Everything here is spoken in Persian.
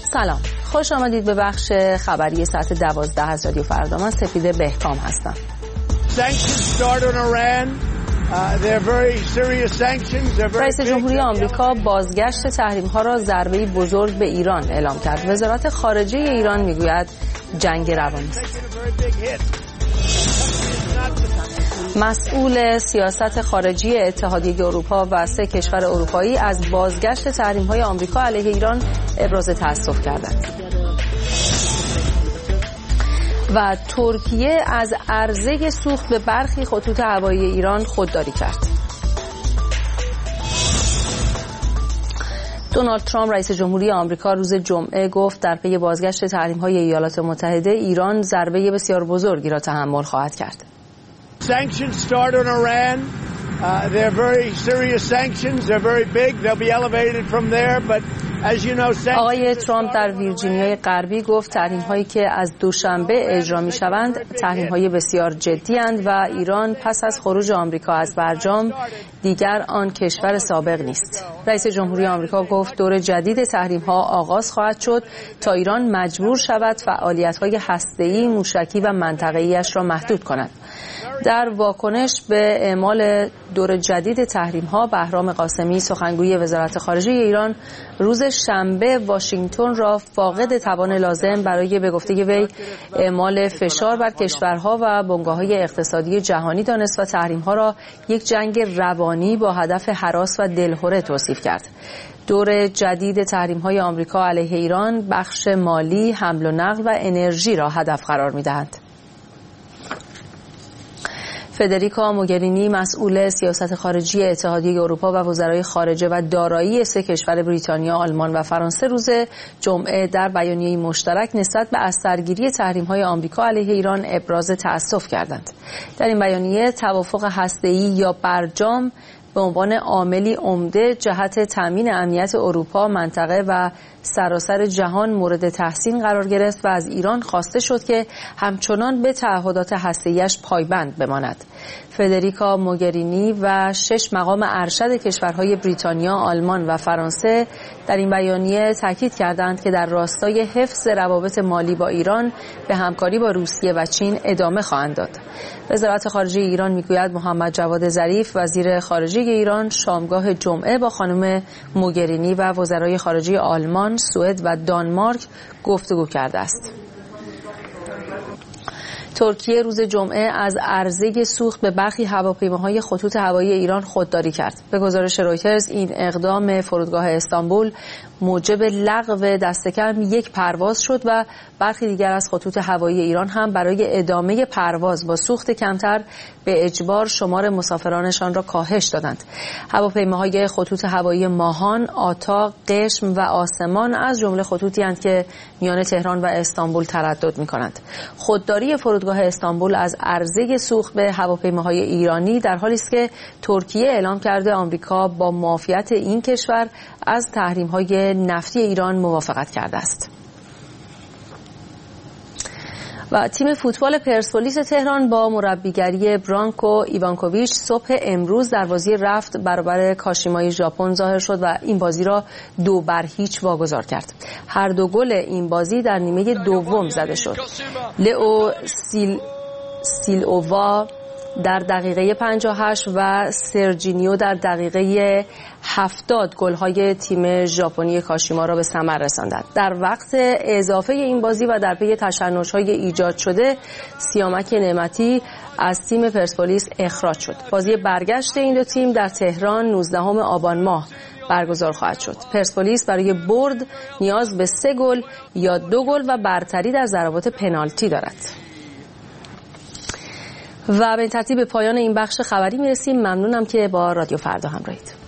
سلام، خوش آمدید به بخش خبری ساعت 12 از رادیو فردا. من سپیده بهکام هستم. رئیس جمهوری آمریکا بازگشت تحریم‌ها را ضربه‌ای بزرگ به ایران اعلام کرد. وزارت خارجه ایران میگوید جنگ روانی است. مسئول سیاست خارجی اتحادیه اروپا و 3 کشور اروپایی از بازگشت تحریم‌های آمریکا علیه ایران ابراز تأسف کردند. و ترکیه از عرضه سوخت به برخی خطوط هوایی ایران خودداری کرد. دونالد ترامپ رئیس جمهوری آمریکا روز جمعه گفت در پی بازگشت تحریم‌های ایالات متحده ایران ضربه بسیار بزرگی را تحمل خواهد کرد. Sanctions start on Iran. They're very serious sanctions. They're very big. They'll be elevated from there. But as you know, آقای ترامپ در ویرجینیای غربی گفت تحریم‌هایی که از دوشنبه اجرا می‌شوند تحریم‌های بسیار جدی‌اند و ایران پس از خروج آمریکا از برجام دیگر آن کشور سابق نیست. رئیس جمهوری آمریکا گفت دور جدید تحریم‌ها آغاز خواهد شد تا ایران مجبور شود فعالیت‌های هسته‌ای، موشکی و منطقه‌ای‌اش را محدود کند. در واکنش به اعمال دور جدید تحریم‌ها، بهرام قاسمی سخنگوی وزارت خارجه ایران روز شنبه واشنگتن را فاقد توان لازم برای به گفته وی اعمال فشار بر کشورها و بنگاه‌های اقتصادی جهانی دانست و تحریم‌ها را یک جنگ روانی با هدف هراس و دلهره توصیف کرد. دور جدید تحریم‌های آمریکا علیه ایران بخش مالی، حمل و نقل و انرژی را هدف قرار می‌دهند. فدریکا موگرینی مسئول سیاست خارجی اتحادیه اروپا و وزرای خارجه و دارایی 3 کشور بریتانیا، آلمان و فرانسه روز جمعه در بیانیه‌ای مشترک نسبت به از سرگیری تحریم‌های آمریکا علیه ایران ابراز تأسف کردند. در این بیانیه توافق هسته‌ای یا برجام به عنوان عاملی عمده جهت تامین امنیت اروپا، منطقه و سراسر جهان مورد تحسین قرار گرفت و از ایران خواسته شد که همچنان به تعهدات هسته‌ایش پایبند بماند. فدریکا موگرینی و 6 مقام ارشد کشورهای بریتانیا، آلمان و فرانسه در این بیانیه تاکید کردند که در راستای حفظ روابط مالی با ایران به همکاری با روسیه و چین ادامه خواهند داد. وزارت خارجه ایران میگوید محمد جواد ظریف وزیر خارجه ایران شامگاه جمعه با خانم موگرینی و وزرای خارجه آلمان، سوئد و دانمارک گفتگو کرده است. ترکیه روز جمعه از عرضه سوخت به برخی هواپیماهای خطوط هوایی ایران خودداری کرد. به گزارش رویترز این اقدام فرودگاه استانبول موجب لغو دست کم 1 پرواز شد و برخی دیگر از خطوط هوایی ایران هم برای ادامه پرواز با سوخت کمتر به اجبار شمار مسافرانشان را کاهش دادند. هواپیماهای خطوط هوایی ماهان، آتا، قشم و آسمان از جمله خطوطی اند که میان تهران و استانبول تردد می‌کنند. خودداری فرودگاه استانبول از عرضه سوخت به هواپیماهای ایرانی در حالی است که ترکیه اعلام کرده آمریکا با معافیت این کشور از تحریم‌های نفتی ایران موافقت کرده است. و تیم فوتبال پرسپولیس تهران با مربیگری برانکو ایوانکوویچ صبح امروز در بازی رفت برابر کاشیمای ژاپن ظاهر شد و این بازی را 2-0 واگذار کرد. هر 2 گل این بازی در نیمه دوم زده شد. لئو سیلووا در دقیقه 58 و سرجینیو در دقیقه 70 گل‌های تیم ژاپنی کاشیما را به ثمر رساندند. در وقت اضافه این بازی و در پی تشنج‌های ایجاد شده، سیامک نعمتی از تیم پرسپولیس اخراج شد. بازی برگشت این 2 تیم در تهران 19 آبان ماه برگزار خواهد شد. پرسپولیس برای برد نیاز به 3 گل یا 2 گل و برتری در ضربات پنالتی دارد. و به این ترتیب به پایان این بخش خبری میرسیم. ممنونم که با رادیو فردا همراهید.